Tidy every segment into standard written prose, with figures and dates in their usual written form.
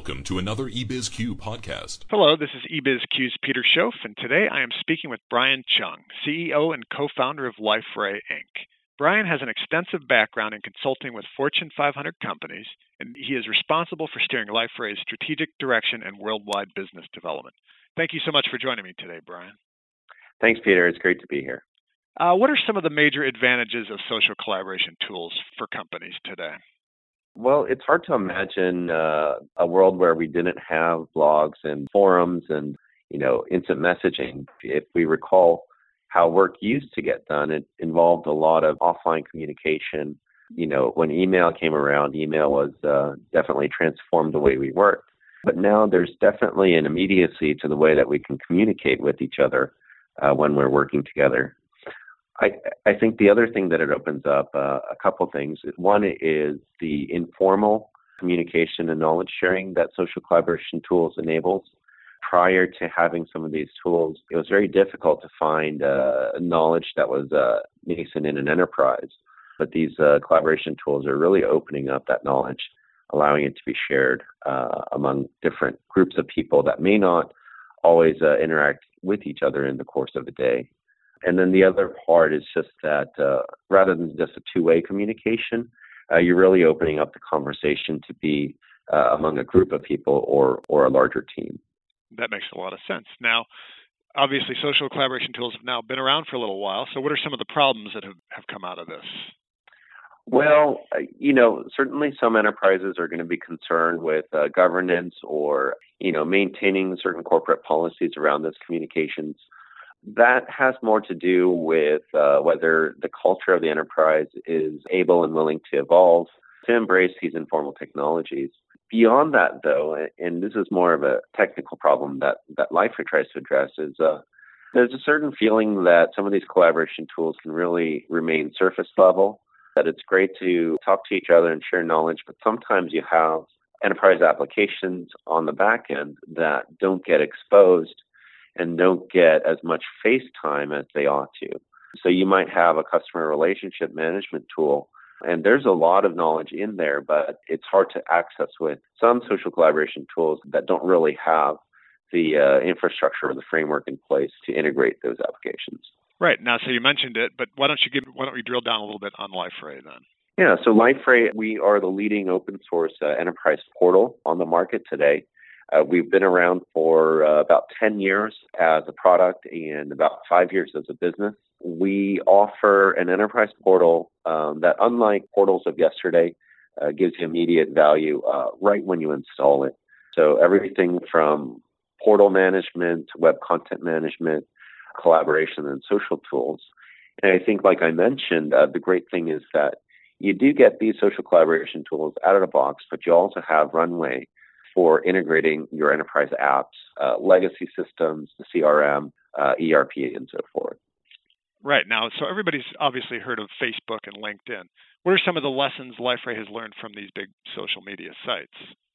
Welcome to another eBizQ podcast. Hello, this is eBizQ's Peter Schoaf, and today I am speaking with Brian Chung, CEO and co-founder of LifeRay, Inc. Brian has an extensive background in consulting with Fortune 500 companies, and he is responsible for steering LifeRay's strategic direction and worldwide business development. Thank you so much for joining me today, Brian. Thanks, Peter. It's great to be here. What are some of the major advantages of social collaboration tools for companies today? Well, it's hard to imagine a world where we didn't have blogs and forums and, instant messaging. If we recall how work used to get done, it involved a lot of offline communication. When email came around, email was definitely transformed the way we worked. But now there's definitely an immediacy to the way that we can communicate with each other when we're working together. I think the other thing that it opens up, a couple things. One is the informal communication and knowledge sharing that social collaboration tools enables. Prior to having some of these tools, it was very difficult to find knowledge that was nascent in an enterprise. But these collaboration tools are really opening up that knowledge, allowing it to be shared among different groups of people that may not always interact with each other in the course of a day. And then the other part is just that rather than just a two-way communication, you're really opening up the conversation to be among a group of people or a larger team. That makes a lot of sense. Now, obviously, social collaboration tools have now been around for a little while. So what are some of the problems that have come out of this? Well, certainly some enterprises are going to be concerned with governance or, maintaining certain corporate policies around this communications. That has more to do with whether the culture of the enterprise is able and willing to evolve to embrace these informal technologies. Beyond that, though, and this is more of a technical problem that LifeRay tries to address, is there's a certain feeling that some of these collaboration tools can really remain surface level, that it's great to talk to each other and share knowledge, but sometimes you have enterprise applications on the back end that don't get exposed and don't get as much face time as they ought to. So you might have a customer relationship management tool, and there's a lot of knowledge in there, but it's hard to access with some social collaboration tools that don't really have the infrastructure or the framework in place to integrate those applications. Right. Now, so you mentioned it, but why don't we drill down a little bit on LifeRay then? Yeah, so LifeRay, we are the leading open source enterprise portal on the market today. We've been around for about 10 years as a product and about 5 years as a business. We offer an enterprise portal that, unlike portals of yesterday, gives you immediate value right when you install it. So everything from portal management, web content management, collaboration, and social tools. And I think, like I mentioned, the great thing is that you do get these social collaboration tools out of the box, but you also have runway for integrating your enterprise apps, legacy systems, the CRM, ERP, and so forth. Right. Now, so everybody's obviously heard of Facebook and LinkedIn. What are some of the lessons LifeRay has learned from these big social media sites?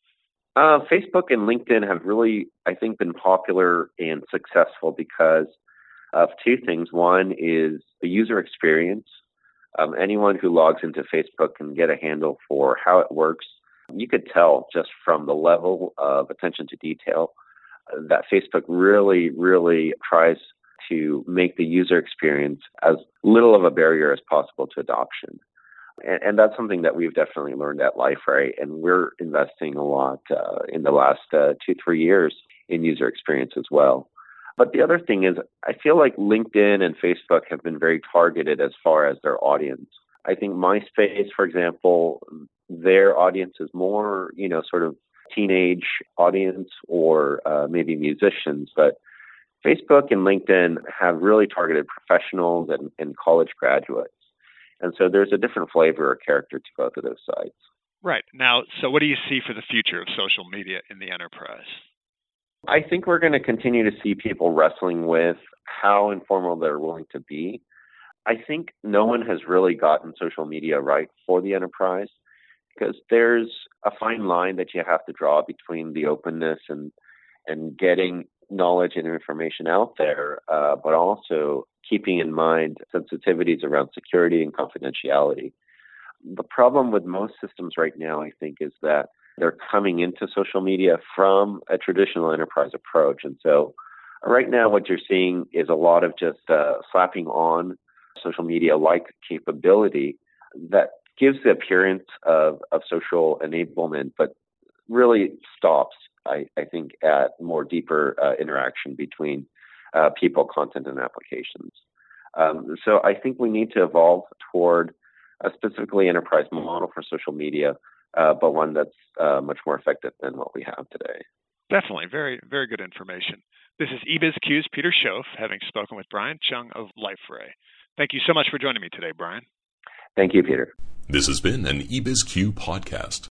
Facebook and LinkedIn have really, I think, been popular and successful because of two things. One is the user experience. Anyone who logs into Facebook can get a handle for how it works. You could tell just from the level of attention to detail that Facebook really, really tries to make the user experience as little of a barrier as possible to adoption. And that's something that we've definitely learned at LifeRay, and we're investing a lot in the last 2-3 years in user experience as well. But the other thing is, I feel like LinkedIn and Facebook have been very targeted as far as their audience. I think MySpace, for example, their audience is more, sort of teenage audience or maybe musicians. But Facebook and LinkedIn have really targeted professionals and college graduates. And so there's a different flavor or character to both of those sites. Right. Now, so what do you see for the future of social media in the enterprise? I think we're going to continue to see people wrestling with how informal they're willing to be. I think no one has really gotten social media right for the enterprise because there's a fine line that you have to draw between the openness and getting knowledge and information out there, but also keeping in mind sensitivities around security and confidentiality. The problem with most systems right now, I think, is that they're coming into social media from a traditional enterprise approach. And so right now what you're seeing is a lot of just slapping on social media-like capability that gives the appearance of social enablement, but really stops, I think, at more deeper interaction between people, content, and applications. So I think we need to evolve toward a specifically enterprise model for social media, but one that's much more effective than what we have today. Definitely. Very, very good information. This is eBizQ's Peter Schoaf, having spoken with Brian Chung of LifeRay. Thank you so much for joining me today, Brian. Thank you, Peter. This has been an eBizQ podcast.